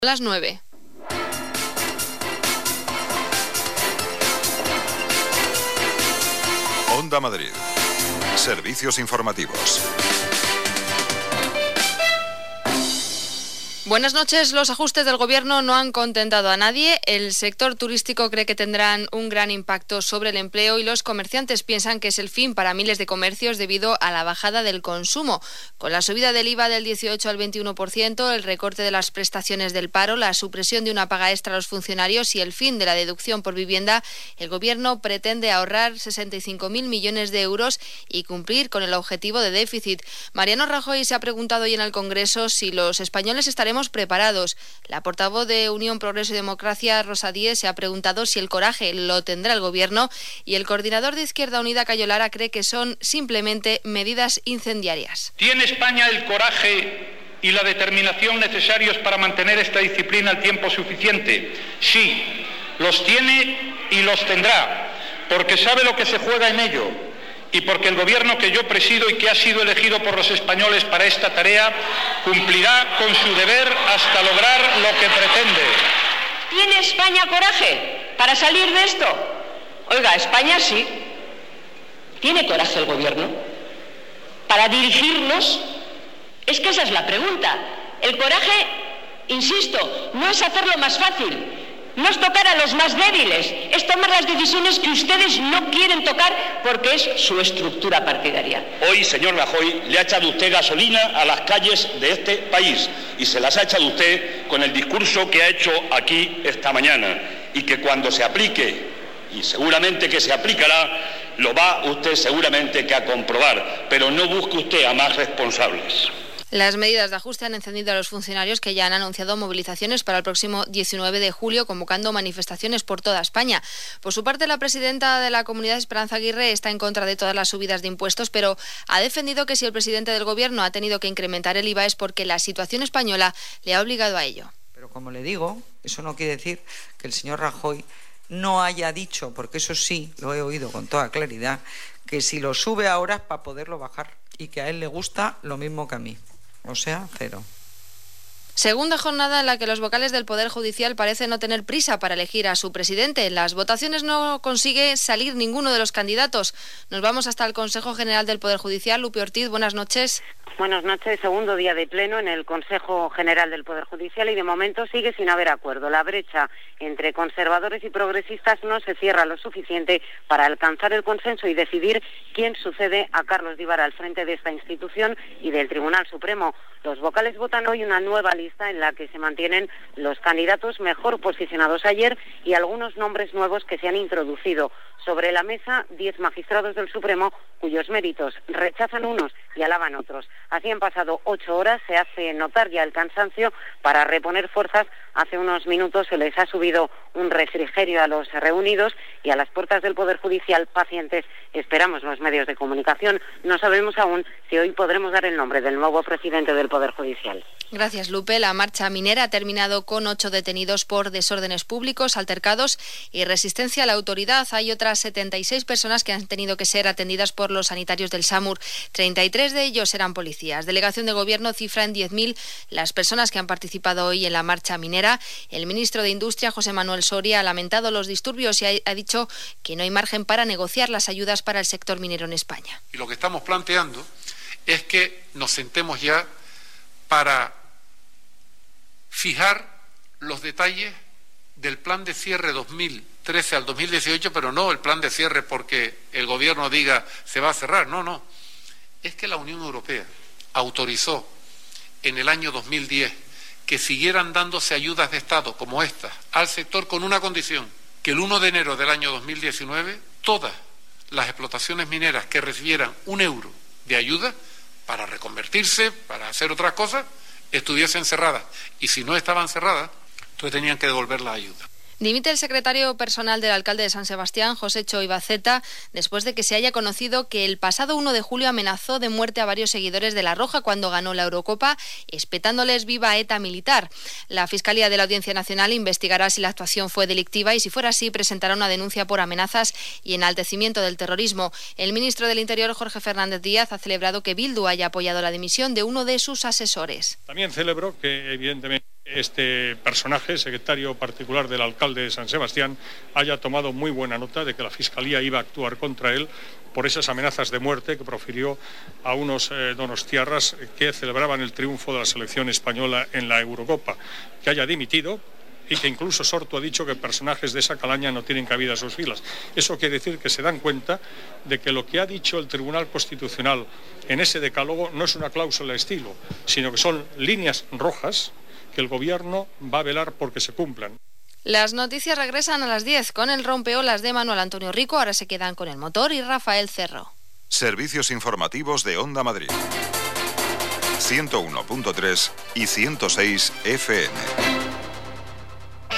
Las 9. Onda Madrid. Servicios informativos. Buenas noches. Los ajustes del Gobierno no han contentado a nadie. El sector turístico cree que tendrán un gran impacto sobre el empleo y los comerciantes piensan que es el fin para miles de comercios debido a la bajada del consumo. Con la subida del IVA del 18 al 21%, el recorte de las prestaciones del paro, la supresión de una paga extra a los funcionarios y el fin de la deducción por vivienda, el Gobierno pretende ahorrar 65.000 millones de euros y cumplir con el objetivo de déficit. Mariano Rajoy se ha preguntado hoy en el Congreso si los españoles estaremos preparados. La portavoz de Unión, Progreso y Democracia, Rosa Díez, se ha preguntado si el coraje lo tendrá el Gobierno y el coordinador de Izquierda Unida, Cayo Lara, cree que son simplemente medidas incendiarias. ¿Tiene España el coraje y la determinación necesarios para mantener esta disciplina el tiempo suficiente? Sí, los tiene y los tendrá, porque sabe lo que se juega en ello. Y porque el Gobierno que yo presido y que ha sido elegido por los españoles para esta tarea cumplirá con su deber hasta lograr lo que pretende. ¿Tiene España coraje para salir de esto? Oiga, España sí. ¿Tiene coraje el Gobierno para dirigirnos? Es que esa es la pregunta. El coraje, insisto, no es hacerlo más fácil. No es tocar a los más débiles, es tomar las decisiones que ustedes no quieren tocar porque es su estructura partidaria. Hoy, señor Rajoy, le ha echado usted gasolina a las calles de este país y se las ha echado usted con el discurso que ha hecho aquí esta mañana y que cuando se aplique, y seguramente que se aplicará, lo va usted seguramente que a comprobar, pero no busque usted a más responsables. Las medidas de ajuste han encendido a los funcionarios que ya han anunciado movilizaciones para el próximo 19 de julio, convocando manifestaciones por toda España. Por su parte, la presidenta de la Comunidad, Esperanza Aguirre, está en contra de todas las subidas de impuestos, pero ha defendido que si el presidente del Gobierno ha tenido que incrementar el IVA es porque la situación española le ha obligado a ello. Pero como le digo, eso no quiere decir que el señor Rajoy no haya dicho, porque eso sí, lo he oído con toda claridad, que si lo sube ahora es para poderlo bajar y que a él le gusta lo mismo que a mí. O sea, cero. Segunda jornada en la que los vocales del Poder Judicial parecen no tener prisa para elegir a su presidente. En las votaciones no consigue salir ninguno de los candidatos. Nos vamos hasta el Consejo General del Poder Judicial. Lupi Ortiz, buenas noches. Buenas noches. Segundo día de pleno en el Consejo General del Poder Judicial y de momento sigue sin haber acuerdo. La brecha entre conservadores y progresistas no se cierra lo suficiente para alcanzar el consenso y decidir quién sucede a Carlos Díbar al frente de esta institución y del Tribunal Supremo. Los vocales votan hoy una nueva lista en la que se mantienen los candidatos mejor posicionados ayer y algunos nombres nuevos que se han introducido. Sobre la mesa, 10 magistrados del Supremo cuyos méritos rechazan unos y alaban otros. Así han pasado 8 horas, se hace notar ya el cansancio. Para reponer fuerzas, hace unos minutos se les ha subido un refrigerio a los reunidos y a las puertas del Poder Judicial, pacientes, esperamos los medios de comunicación. No sabemos aún si hoy podremos dar el nombre del nuevo presidente del Poder Judicial. Gracias, Lupe. La marcha minera ha terminado con 8 detenidos por desórdenes públicos, altercados y resistencia a la autoridad. Hay otras 76 personas que han tenido que ser atendidas por los sanitarios del SAMUR. 33 de ellos eran policías. Delegación de Gobierno cifra en 10.000 las personas que han participado hoy en la marcha minera. El ministro de Industria, José Manuel Soria, ha lamentado los disturbios y ha dicho que no hay margen para negociar las ayudas para el sector minero en España. Y lo que estamos planteando es que nos sentemos ya para fijar los detalles del plan de cierre 2013 al 2018, pero no el plan de cierre porque el Gobierno diga se va a cerrar, no. Es que la Unión Europea autorizó en el año 2010 que siguieran dándose ayudas de Estado como estas al sector con una condición, que el 1 de enero del año 2019 todas las explotaciones mineras que recibieran €1 de ayuda para reconvertirse, para hacer otras cosas, estuviesen cerradas. Y si no estaban cerradas, entonces tenían que devolver la ayuda. Dimite el secretario personal del alcalde de San Sebastián, José Cho Ibaceta, después de que se haya conocido que el pasado 1 de julio amenazó de muerte a varios seguidores de La Roja cuando ganó la Eurocopa, espetándoles viva ETA militar. La Fiscalía de la Audiencia Nacional investigará si la actuación fue delictiva y, si fuera así, presentará una denuncia por amenazas y enaltecimiento del terrorismo. El ministro del Interior, Jorge Fernández Díaz, ha celebrado que Bildu haya apoyado la dimisión de uno de sus asesores. También celebro que, evidentemente, Este personaje, secretario particular del alcalde de San Sebastián, haya tomado muy buena nota de que la Fiscalía iba a actuar contra él por esas amenazas de muerte que profirió a unos donostiarras que celebraban el triunfo de la selección española en la Eurocopa, que haya dimitido y que incluso Sortu ha dicho que personajes de esa calaña no tienen cabida en sus filas. Eso quiere decir que se dan cuenta de que lo que ha dicho el Tribunal Constitucional en ese decálogo no es una cláusula estilo, sino que son líneas rojas que el Gobierno va a velar porque se cumplan. Las noticias regresan a las 10 con el rompeolas de Manuel Antonio Rico. Ahora se quedan con el motor y Rafael Cerro. Servicios informativos de Onda Madrid. 101.3 y 106 FM.